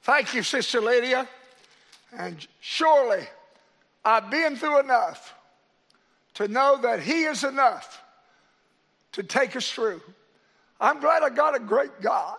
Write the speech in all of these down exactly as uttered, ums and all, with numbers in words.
Thank you, Sister Lydia. And surely I've been through enough to know that he is enough to take us through. I'm glad I got a great God.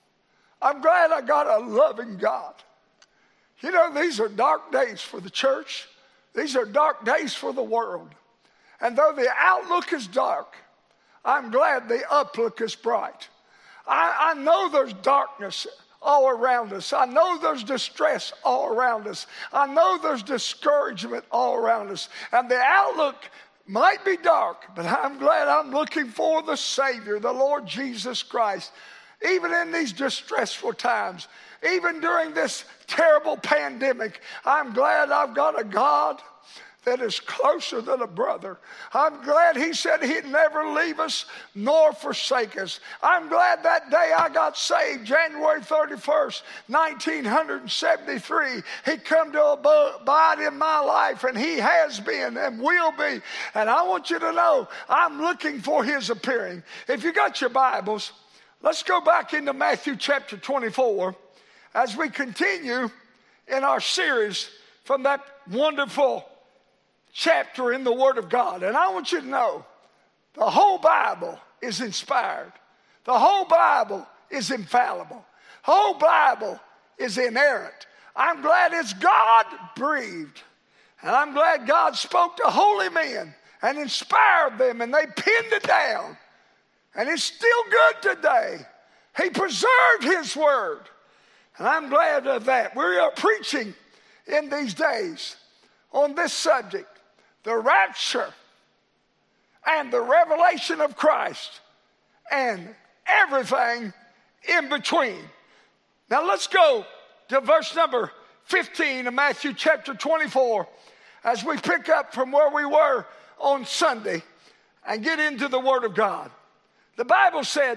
I'm glad I got a loving God. You know, these are dark days for the church. These are dark days for the world. And though the outlook is dark, I'm glad the uplook is bright. I, I know there's darkness all around us. I know there's distress all around us. I know there's discouragement all around us. And the outlook might be dark, but I'm glad I'm looking for the Savior, the Lord Jesus Christ. Even in these distressful times, even during this terrible pandemic, I'm glad I've got a God that is closer than a brother. I'm glad he said he'd never leave us nor forsake us. I'm glad that day I got saved, January thirty-first, nineteen seventy-three. He come to abide in my life, and he has been and will be. And I want you to know, I'm looking for his appearing. If you got your Bibles, let's go back into Matthew chapter twenty-four as we continue in our series from that wonderful chapter in the Word of God. And I want you to know, the whole Bible is inspired. The whole Bible is infallible. The whole Bible is inerrant. I'm glad it's God-breathed. And I'm glad God spoke to holy men and inspired them, and they pinned it down. And it's still good today. He preserved his word. And I'm glad of that. We are preaching in these days on this subject, the rapture and the revelation of Christ and everything in between. Now let's go to verse number fifteen of Matthew chapter twenty-four as we pick up from where we were on Sunday and get into the Word of God. The Bible said,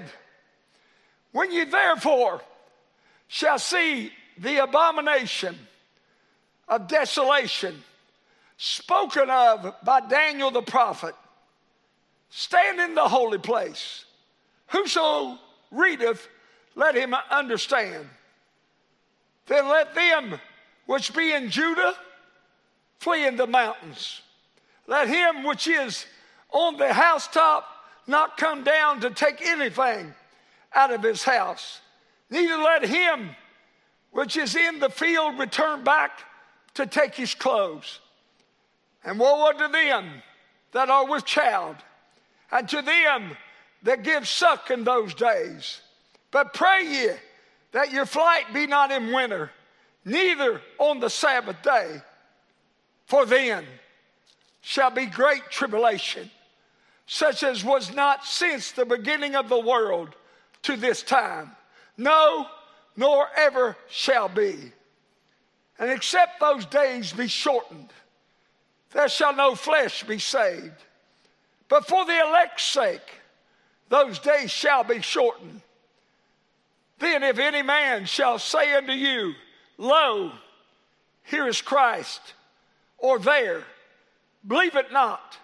when you therefore shall see the abomination of desolation spoken of by Daniel the prophet, stand in the holy place. Whoso readeth, let him understand. Then let them which be in Judah flee in the mountains. Let him which is on the housetop not come down to take anything out of his house. Neither let him which is in the field return back to take his clothes. And woe unto them that are with child, and to them that give suck in those days. But pray ye that your flight be not in winter, neither on the Sabbath day. For then shall be great tribulation, such as was not since the beginning of the world to this time. No, nor ever shall be. And except those days be shortened, there shall no flesh be saved. But for the elect's sake, those days shall be shortened. Then if any man shall say unto you, lo, here is Christ, or there, believe it not.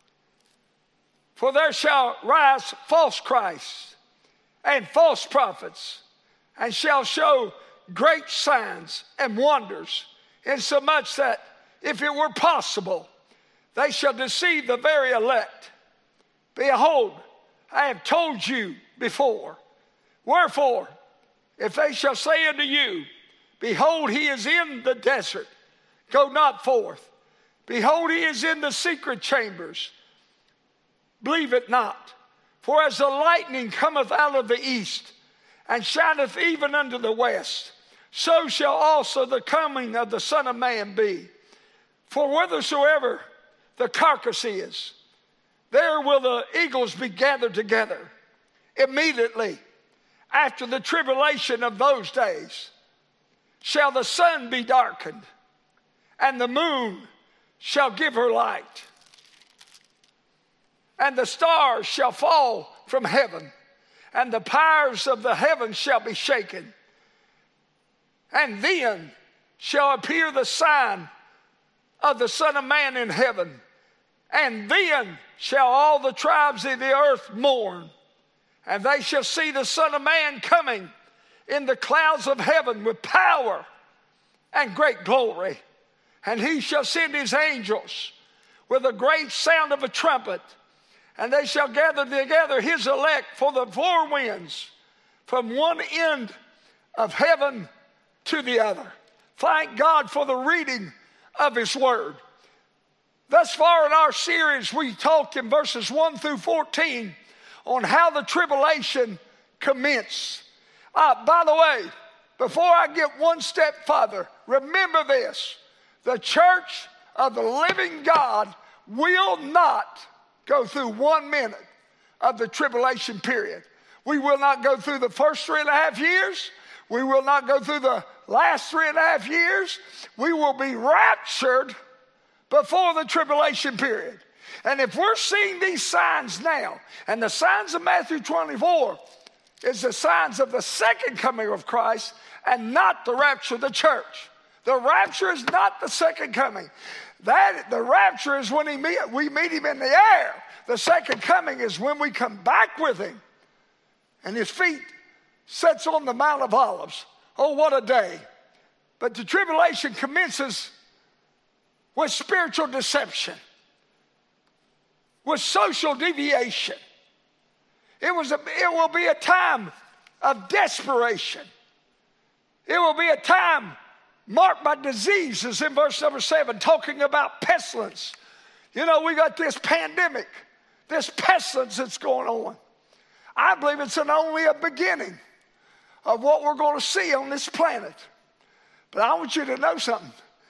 For there shall rise false Christs and false prophets, and shall show great signs and wonders, insomuch that if it were possible, they shall deceive the very elect. Behold, I have told you before. Wherefore, if they shall say unto you, behold, he is in the desert, go not forth. Behold, he is in the secret chambers, believe it not. For as the lightning cometh out of the east, and shineth even unto the west, so shall also the coming of the Son of Man be. For whithersoever the carcass is, there will the eagles be gathered together. Immediately after the tribulation of those days shall the sun be darkened, and the moon shall give her light, and the stars shall fall from heaven, and the powers of the heavens shall be shaken. And then shall appear the sign of the Son of Man in heaven. And then shall all the tribes of the earth mourn, and they shall see the Son of Man coming in the clouds of heaven with power and great glory. And he shall send his angels with a great sound of a trumpet, and they shall gather together his elect for the four winds, from one end of heaven to the other. Thank God for the reading of his word. Thus far in our series, we talked in verses one through fourteen on how the tribulation commenced. Uh, by the way, before I get one step further, remember this. The church of the living God will not go through one minute of the tribulation period. We will not go through the first three and a half years. We will not go through the last three and a half years. We will be raptured before the tribulation period. And if we're seeing these signs now, and the signs of Matthew twenty-four is the signs of the second coming of Christ and not the rapture of the church. The rapture is not the second coming. That the rapture is when he meet, we meet him in the air. The second coming is when we come back with him and his feet sits on the Mount of Olives. Oh, what a day. But the tribulation commences with spiritual deception, with social deviation. It, was a, it will be a time of desperation. It will be a time marked by diseases in verse number seven, talking about pestilence. You know, we got this pandemic, this pestilence that's going on. I believe it's an only a beginning of what we're going to see on this planet. But I want you to know something.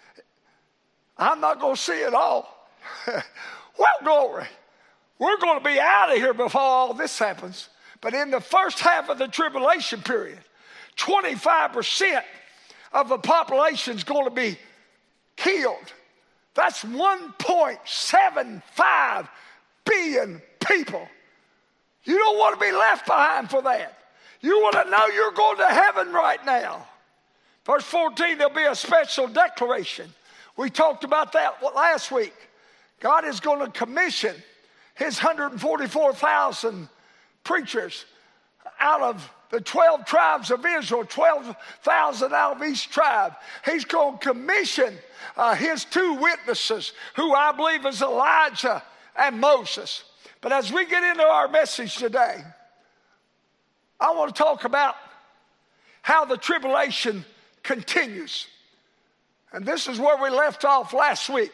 I'm not going to see it all. Well, glory. We're going to be out of here before all this happens. But in the first half of the tribulation period, twenty-five percent of the population is going to be killed. That's one point seven five billion people. You don't want to be left behind for that. You want to know you're going to heaven right now. Verse fourteen, there'll be a special declaration. We talked about that last week. God is going to commission his one hundred forty-four thousand preachers out of the twelve tribes of Israel, twelve thousand out of each tribe. He's going to commission uh, his two witnesses, who I believe is Elijah and Moses. But as we get into our message today, I want to talk about how the tribulation continues. And this is where we left off last week.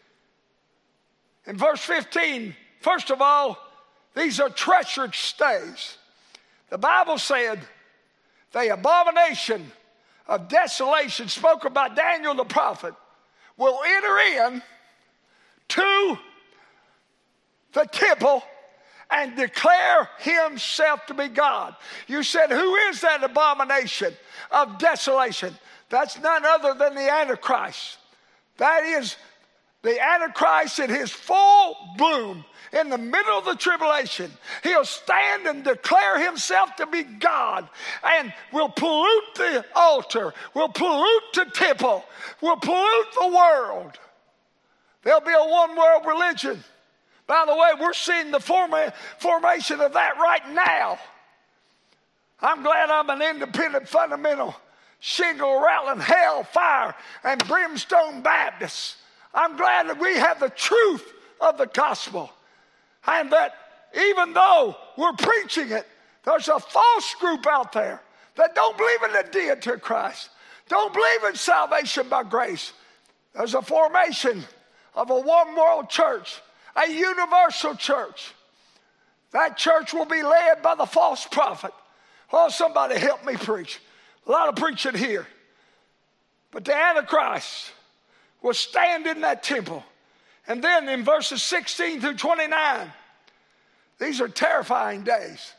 In verse fifteen, first of all, these are treacherous days. The Bible said the abomination of desolation spoken by Daniel the prophet will enter in to the temple and declare himself to be God. You said, who is that abomination of desolation? That's none other than the Antichrist. That is the Antichrist in his full bloom. In the middle of the tribulation, he'll stand and declare himself to be God, and will pollute the altar, will pollute the temple, will pollute the world. There'll be a one-world religion. By the way, we're seeing the forma- formation of that right now. I'm glad I'm an independent, fundamental, shingle, rattling, hell, fire, and brimstone Baptist. I'm glad that we have the truth of the gospel. And that even though we're preaching it, there's a false group out there that don't believe in the deity of Christ, don't believe in salvation by grace. There's a formation of a one-world church, a universal church. That church will be led by the false prophet. Oh, somebody help me preach. A lot of preaching here. But the Antichrist will stand in that temple. And then in verses sixteen through twenty-nine, these are terrifying days.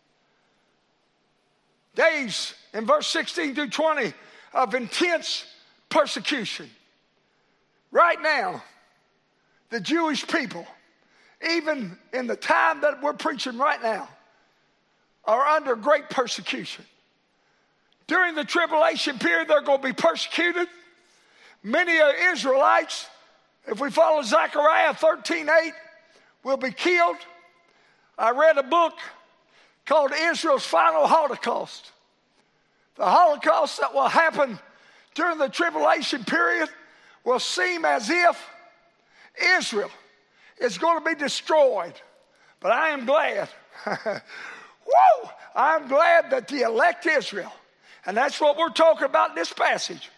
Days in verse sixteen through twenty of intense persecution. Right now, the Jewish people, even in the time that we're preaching right now, are under great persecution. During the tribulation period, they're going to be persecuted. Many Israelites, if we follow Zechariah thirteen eight, will be killed. I read a book called Israel's Final Holocaust. The Holocaust that will happen during the tribulation period will seem as if Israel is going to be destroyed. But I am glad, whoa, I'm glad that the elect Israel, and that's what we're talking about in this passage.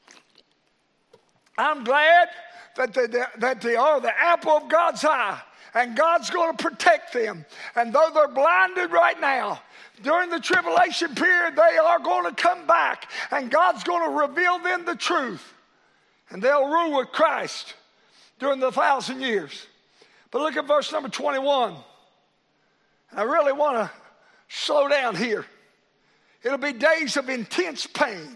I'm glad that they, that they are the apple of God's eye, and God's going to protect them. And though they're blinded right now, during the tribulation period, they are going to come back, and God's going to reveal them the truth, and they'll rule with Christ during the thousand years. But look at verse number twenty-one. I really want to slow down here. It'll be days of intense pain.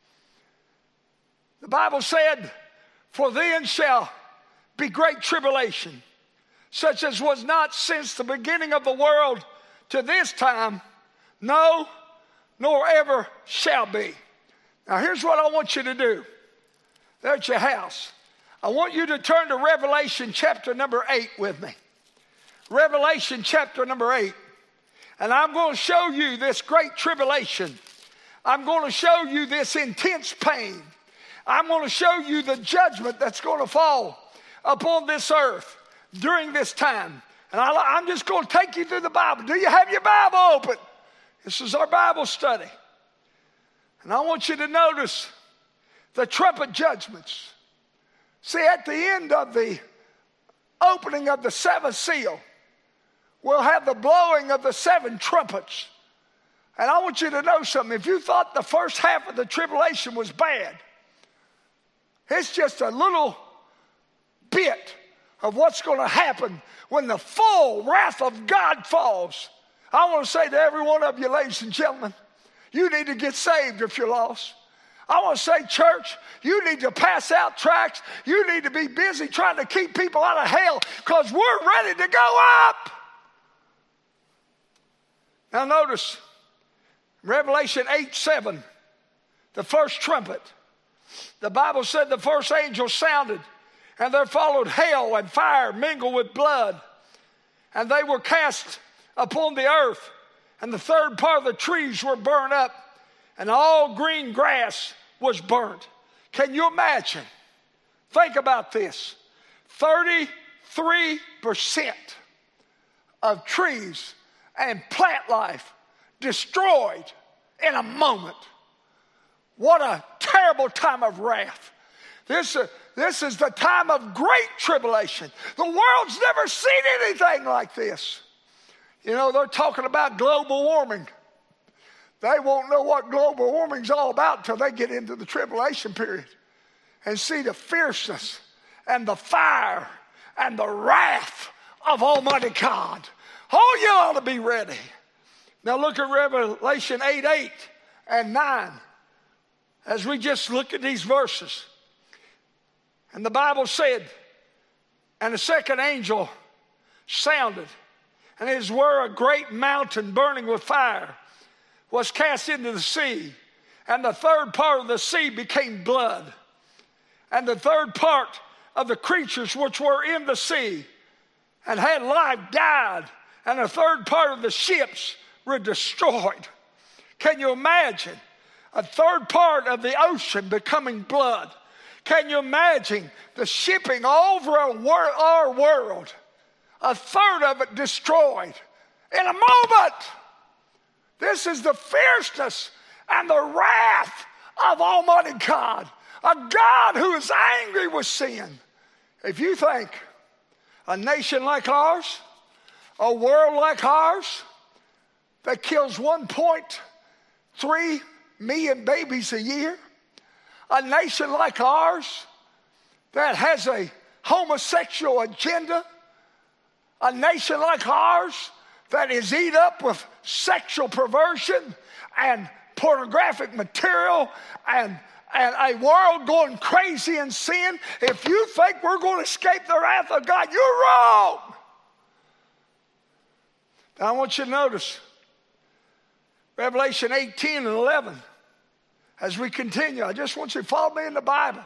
The Bible said, for then shall be great tribulation, such as was not since the beginning of the world to this time, no, nor ever shall be. Now here's what I want you to do. There at your house. I want you to turn to Revelation chapter number eight with me. Revelation chapter number eight. And I'm going to show you this great tribulation. I'm going to show you this intense pain. I'm going to show you the judgment that's going to fall upon this earth during this time. And I, I'm just going to take you through the Bible. Do you have your Bible open? This is our Bible study. And I want you to notice the trumpet judgments. See, at the end of the opening of the seventh seal, we'll have the blowing of the seven trumpets. And I want you to know something. If you thought the first half of the tribulation was bad, it's just a little bit of what's going to happen when the full wrath of God falls. I want to say to every one of you, ladies and gentlemen, you need to get saved if you're lost. I want to say, church, you need to pass out tracts. You need to be busy trying to keep people out of hell because we're ready to go up. Now notice, Revelation eight seven, the first trumpet. The Bible said the first angel sounded, and there followed hail and fire mingled with blood. And they were cast upon the earth, and the third part of the trees were burned up, and all green grass was burnt. Can you imagine? Think about this. thirty-three percent of trees and plant life destroyed in a moment. What a terrible time of wrath. This, uh, this is the time of great tribulation. The world's never seen anything like this. You know, they're talking about global warming. They won't know what global warming's all about until they get into the tribulation period and see the fierceness and the fire and the wrath of Almighty God. Oh, you ought to be ready. Now look at Revelation eight, eight and nine as we just look at these verses. And the Bible said, and the second angel sounded, and as were a great mountain burning with fire was cast into the sea, and the third part of the sea became blood, and the third part of the creatures which were in the sea and had life died, and the third part of the ships were destroyed. Can you imagine a third part of the ocean becoming blood? Can you imagine the shipping all over our world? A third of it destroyed in a moment. This is the fierceness and the wrath of Almighty God. A God who is angry with sin. If you think a nation like ours, a world like ours, that kills one point three million babies a year, a nation like ours that has a homosexual agenda, a nation like ours that is eat up with sexual perversion and pornographic material and, and a world going crazy in sin, if you think we're going to escape the wrath of God, you're wrong. Now I want you to notice Revelation eighteen and eleven. As we continue, I just want you to follow me in the Bible.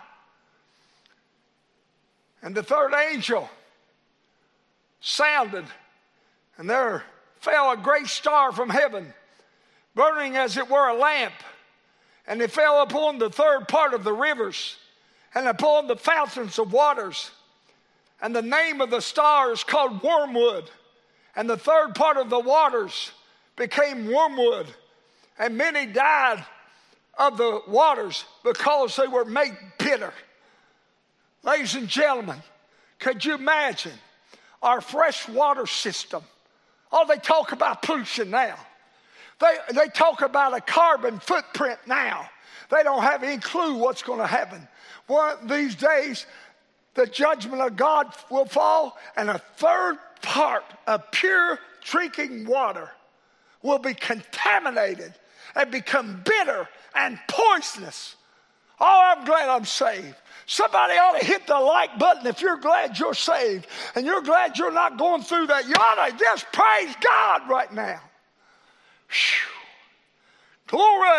And the third angel sounded, and there fell a great star from heaven, burning as it were a lamp, And they fell upon the third part of the rivers, and upon the fountains of waters. And the name of the star is called Wormwood. And the third part of the waters became wormwood. And many died of the waters because they were made bitter. Ladies and gentlemen, could you imagine our fresh water system? Oh, they talk about pollution now. They, they talk about a carbon footprint now. They don't have any clue what's going to happen. One of these days, the judgment of God will fall, and a third part of pure drinking water will be contaminated and become bitter and poisonous. Oh, I'm glad I'm saved. Somebody ought to hit the like button if you're glad you're saved and you're glad you're not going through that. You ought to just praise God right now. Whew. Glory.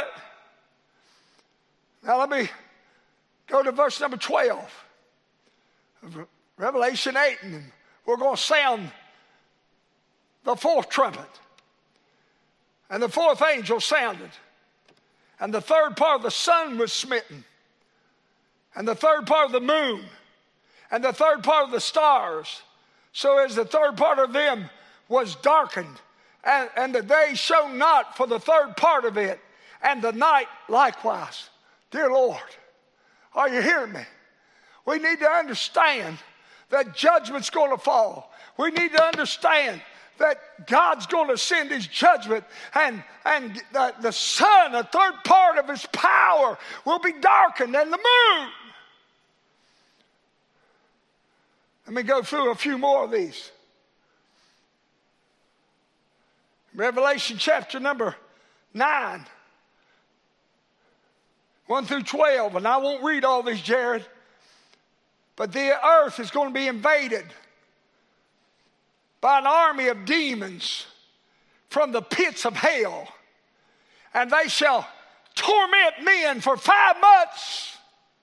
Now let me go to verse number twelve of Revelation eight, and we're going to sound the fourth trumpet. And the fourth angel sounded, and the third part of the sun was smitten, and the third part of the moon, and the third part of the stars, so as the third part of them was darkened, and, and the day shone not for the third part of it, and the night likewise. Dear Lord, are you hearing me? We need to understand that judgment's going to fall. We need to understand that God's going to send his judgment, and, and the, the sun, a third part of his power, will be darkened, and the moon. Let me go through a few more of these. Revelation chapter number nine, one through twelve, and I won't read all these, Jared, but the earth is going to be invaded by an army of demons from the pits of hell, and they shall torment men for five months.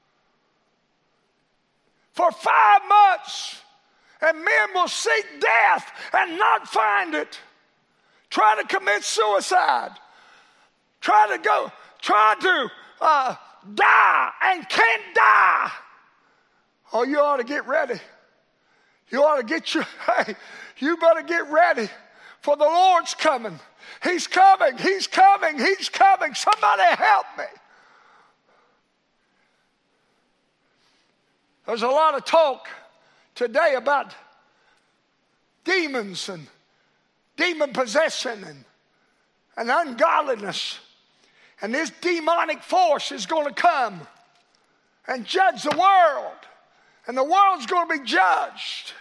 For five months, and men will seek death and not find it. Try to commit suicide. Try to go, try to uh, die and can't die. Oh, you ought to get ready. You ought to get your, hey, you better get ready, for the Lord's coming. He's coming, he's coming, he's coming. Somebody help me. There's a lot of talk today about demons and demon possession and, and ungodliness. And this demonic force is going to come and judge the world. And the world's going to be judged.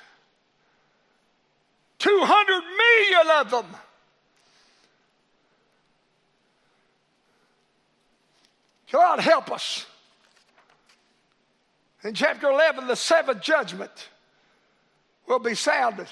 two hundred million of them. God help us. In chapter eleven, the seventh judgment will be sounded,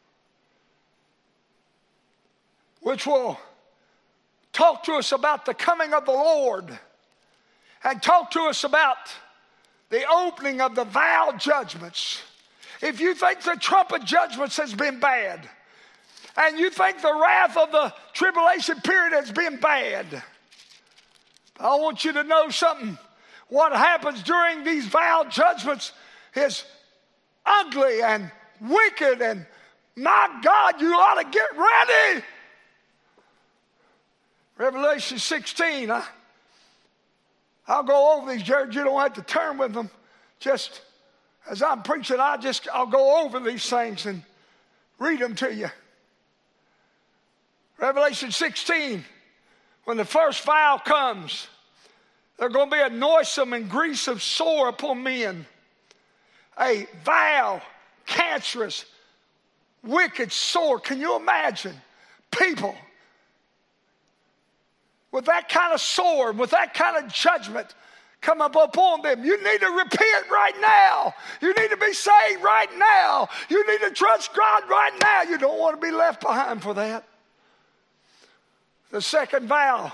which will talk to us about the coming of the Lord and talk to us about the opening of the vial judgments. If you think the trumpet judgments has been bad, and you think the wrath of the tribulation period has been bad, I want you to know something. What happens during these vial judgments is ugly and wicked, and my God, you ought to get ready. Revelation sixteen, I, I'll go over these, Jared. You don't have to turn with them. Just as I'm preaching, I just, I'll go over these things and read them to you. Revelation sixteen, when the first vial comes, there's going to be a noisome and grievous sore upon men. A vile, cancerous, wicked sore. Can you imagine people with that kind of sore, with that kind of judgment come up upon them? You need to repent right now. You need to be saved right now. You need to trust God right now. You don't want to be left behind for that. The second vow.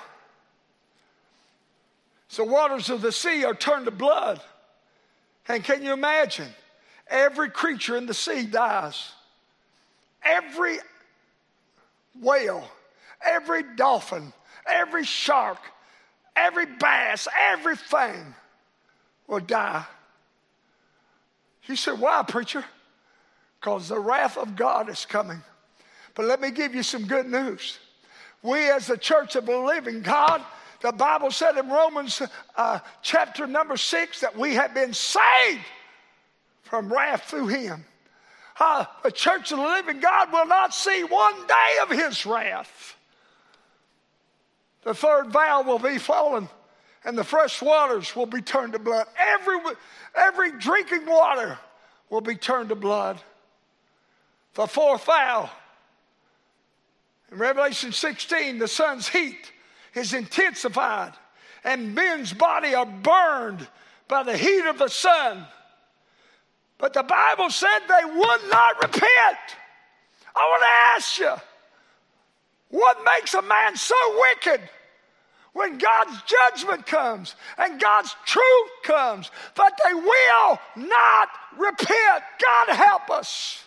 The waters of the sea are turned to blood. And can you imagine? Every creature in the sea dies. Every whale, every dolphin, every shark, every bass, everything will die. You said, why, preacher? Because the wrath of God is coming. But let me give you some good news. We as the church of the living God, the Bible said in Romans uh, chapter number six that we have been saved from wrath through him. Uh, the church of the living God will not see one day of his wrath. The third vow will be fallen, and the fresh waters will be turned to blood. Every, every drinking water will be turned to blood. The fourth vow, in Revelation sixteen, the sun's heat is intensified, and men's body are burned by the heat of the sun. But the Bible said they would not repent. I want to ask you, what makes a man so wicked when God's judgment comes and God's truth comes, but they will not repent? God help us.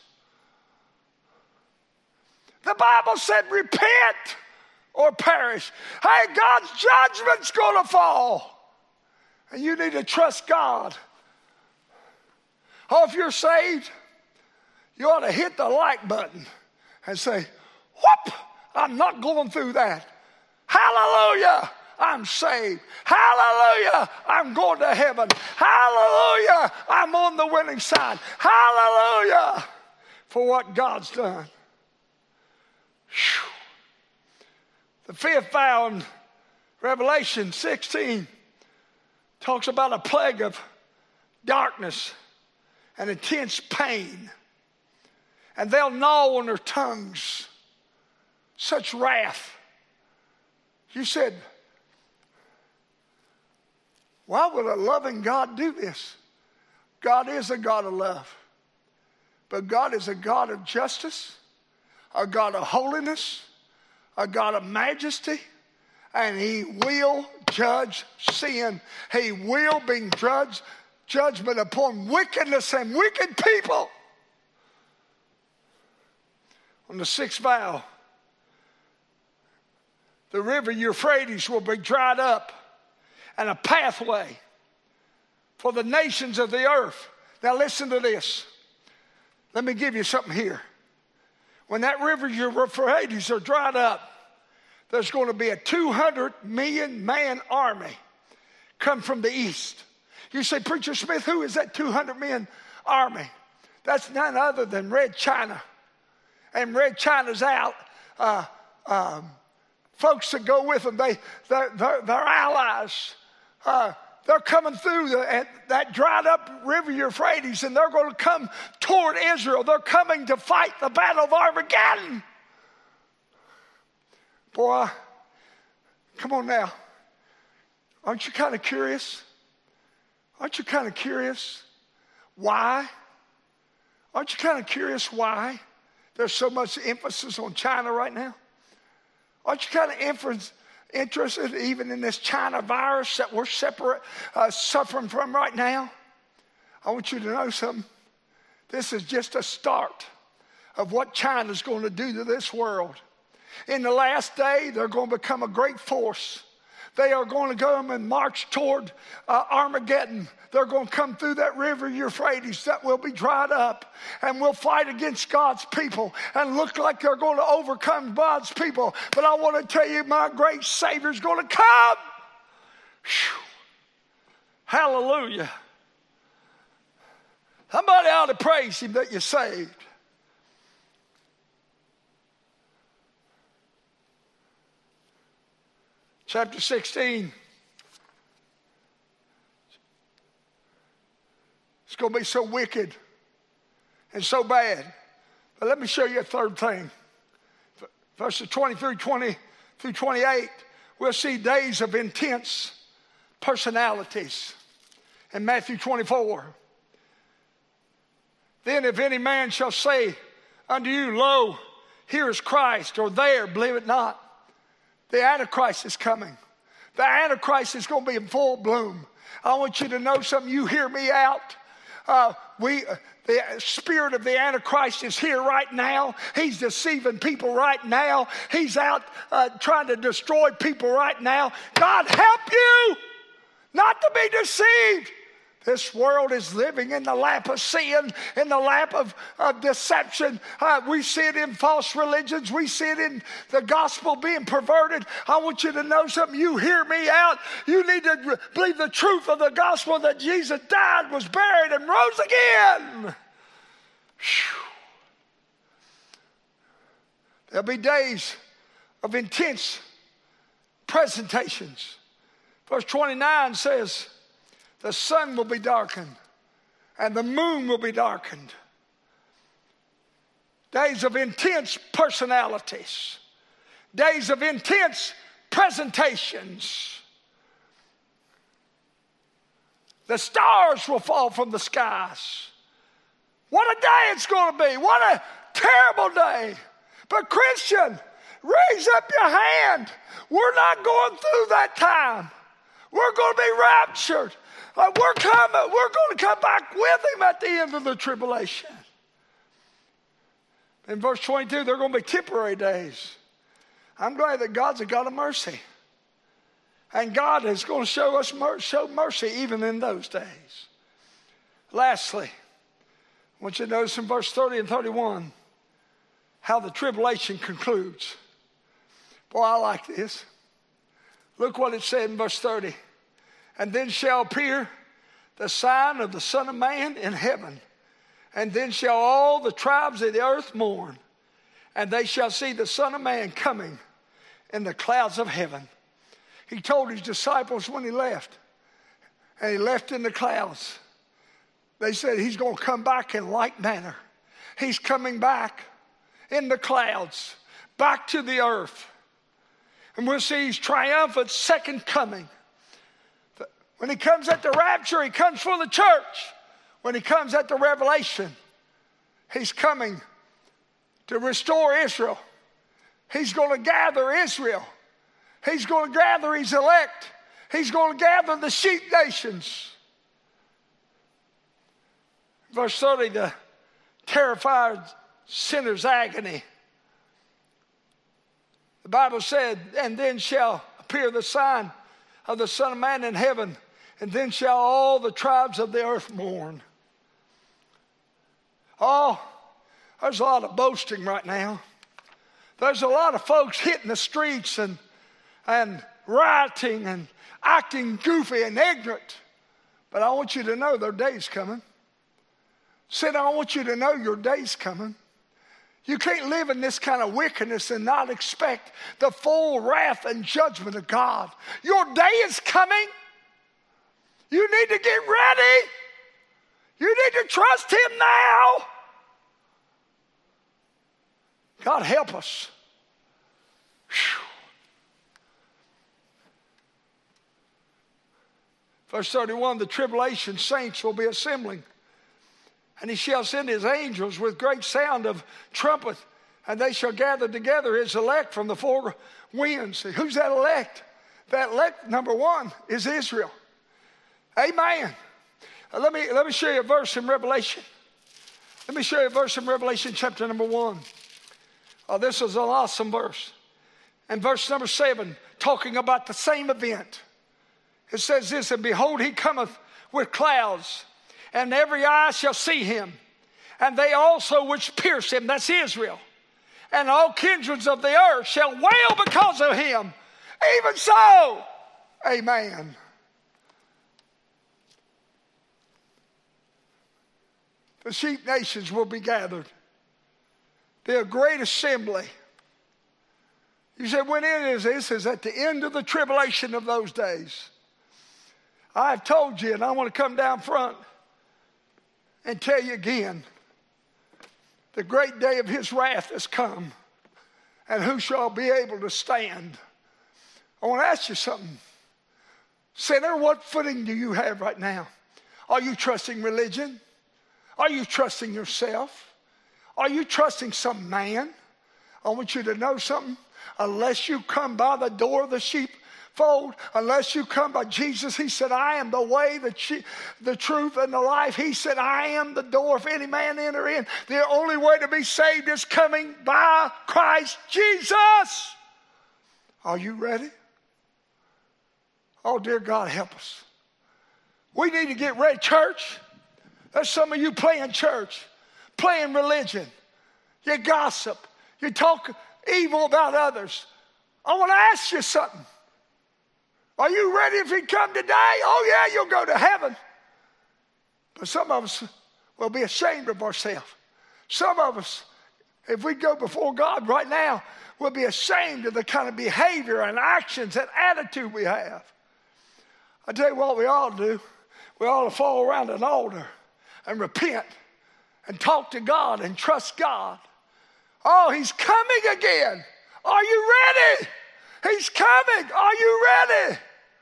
The Bible said repent or perish. Hey, God's judgment's going to fall, and you need to trust God. Oh, if you're saved, you ought to hit the like button and say, whoop, I'm not going through that. Hallelujah, I'm saved. Hallelujah, I'm going to heaven. Hallelujah, I'm on the winning side. Hallelujah for what God's done. Whew. The fifth vow in Revelation sixteen talks about a plague of darkness and intense pain. And they'll gnaw on their tongues. Such wrath. You said, why would a loving God do this? God is a God of love. But God is a God of justice, a God of holiness, a God of majesty, and he will judge sin. He will bring judge, judgment upon wickedness and wicked people. On the sixth vow, the river Euphrates will be dried up, and a pathway for the nations of the earth. Now listen to this. Let me give you something here. When that river Euphrates are dried up, there's going to be a two hundred million man army come from the east. You say, Preacher Smith, who is that two hundred million army? That's none other than Red China. And Red China's out. Uh, um, folks that go with them, they, they're, they're, they're allies. Uh, they're coming through the, that dried up river Euphrates, and they're going to come toward Israel. They're coming to fight the battle of Armageddon. Boy, come on now. Aren't you kind of curious? Aren't you kind of curious why? Aren't you kind of curious why there's so much emphasis on China right now? Aren't you kind of interested even in this China virus that we're separate, uh, suffering from right now? I want you to know something. This is just a start of what China's going to do to this world. In the last day, they're going to become a great force. They are going to go and march toward uh, Armageddon. They're going to come through that river Euphrates that will be dried up, and will fight against God's people and look like they're going to overcome God's people. But I want to tell you, my great Savior is going to come. Whew. Hallelujah. Somebody ought to praise him that you're saved. Chapter sixteen. It's going to be so wicked and so bad. But let me show you a third thing. Verses twenty through twenty through twenty-eight, we'll see days of intense personalities. In Matthew twenty-four. Then if any man shall say unto you, Lo, here is Christ, or there, believe it not. The Antichrist is coming. The Antichrist is going to be in full bloom. I want you to know something. You hear me out. Uh, we, uh, the spirit of the Antichrist is here right now. He's deceiving people right now. He's out uh, trying to destroy people right now. God help you not to be deceived. This world is living in the lap of sin, in the lap of, of deception. Uh, we see it in false religions. We see it in the gospel being perverted. I want you to know something. You hear me out. You need to believe the truth of the gospel that Jesus died, was buried, and rose again. Whew. There'll be days of intense presentations. Verse twenty-nine says, the sun will be darkened, and the moon will be darkened. Days of intense personalities. Days of intense presentations. The stars will fall from the skies. What a day it's going to be. What a terrible day. But Christian, raise up your hand. We're not going through that time. We're going to be raptured. Uh, we're coming. We're going to come back with him at the end of the tribulation. In verse twenty-two, they're going to be temporary days. I'm glad that God's a God of mercy. And God is going to show us mer- show mercy even in those days. Lastly, I want you to notice in verse thirty and thirty-one how the tribulation concludes. Boy, I like this. Look what it said in verse thirty. And then shall appear the sign of the Son of Man in heaven. And then shall all the tribes of the earth mourn. And they shall see the Son of Man coming in the clouds of heaven. He told his disciples when he left. And he left in the clouds. They said he's going to come back in like manner. He's coming back in the clouds. Back to the earth. And we'll see his triumphant second coming. When he comes at the rapture, he comes for the church. When he comes at the revelation, he's coming to restore Israel. He's going to gather Israel. He's going to gather his elect. He's going to gather the sheep nations. Verse thirty, the terrified sinner's agony. The Bible said, and then shall appear the sign of the Son of Man in heaven. And then shall all the tribes of the earth mourn. Oh, there's a lot of boasting right now. There's a lot of folks hitting the streets and, and rioting and acting goofy and ignorant. But I want you to know their day's coming. Said, I want you to know your day's coming. You can't live in this kind of wickedness and not expect the full wrath and judgment of God. Your day is coming. You need to get ready. You need to trust him now. God help us. Whew. Verse thirty-one, the tribulation saints will be assembling. And he shall send his angels with great sound of trumpet. And they shall gather together his elect from the four winds. Who's that elect? That elect, number one, is Israel. Amen. Uh, let me, let me show you a verse in Revelation. Let me show you a verse in Revelation chapter number one. Oh, this is an awesome verse. And verse number seven, talking about the same event. It says this, and behold, he cometh with clouds, and every eye shall see him, and they also which pierce him, that's Israel, and all kindreds of the earth shall wail because of him. Even so, amen. The sheep nations will be gathered. Be a great assembly. You said, when is this? Is at the end of the tribulation of those days. I've told you, and I want to come down front and tell you again, the great day of his wrath has come, and who shall be able to stand? I want to ask you something. Sinner, what footing do you have right now? Are you trusting religion? Are you trusting yourself? Are you trusting some man? I want you to know something. Unless you come by the door of the sheep fold unless you come by Jesus. He said, I am the way, the, chi- the truth, and the life. He said, I am the door. If any man enter in, the only way to be saved is coming by Christ Jesus. Are you ready? Oh, dear God, help us. We need to get ready. Church, there's some of you playing church, playing religion. You gossip. You talk evil about others. I want to ask you something. Are you ready if he come today? Oh, yeah, you'll go to heaven. But some of us will be ashamed of ourselves. Some of us, if we go before God right now, will be ashamed of the kind of behavior and actions and attitude we have. I tell you what we ought to do. We ought to fall around an altar and repent and talk to God and trust God. Oh, he's coming again. Are you ready? He's coming. Are you ready?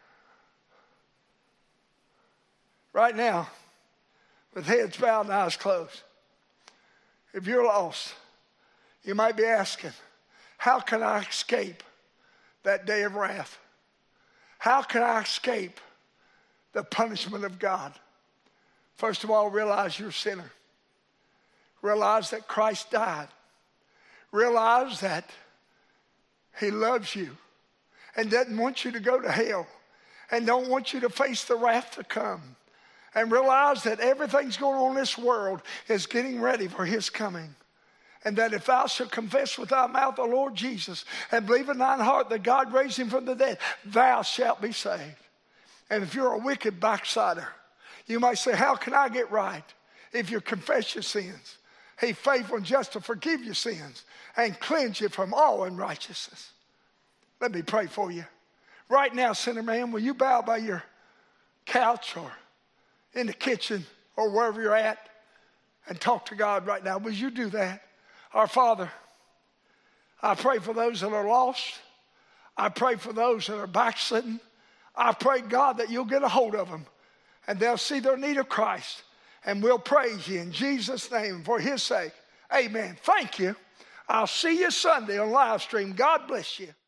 Right now, with heads bowed and eyes closed, if you're lost, you might be asking, how can I escape that day of wrath? How can I escape the punishment of God? First of all, realize you're a sinner. Realize that Christ died. Realize that he loves you and doesn't want you to go to hell and don't want you to face the wrath to come. And realize that everything's going on in this world is getting ready for his coming. And that if thou shalt confess with thy mouth the Lord Jesus and believe in thine heart that God raised him from the dead, thou shalt be saved. And if you're a wicked backslider, you might say, how can I get right? If you confess your sins, he's faithful and just to forgive your sins and cleanse you from all unrighteousness. Let me pray for you. Right now, sinner man, will you bow by your couch or in the kitchen or wherever you're at and talk to God right now? Will you do that? Our Father, I pray for those that are lost. I pray for those that are backslidden. I pray, God, that you'll get a hold of them and they'll see their need of Christ. And we'll praise you in Jesus' name for his sake. Amen. Thank you. I'll see you Sunday on live stream. God bless you.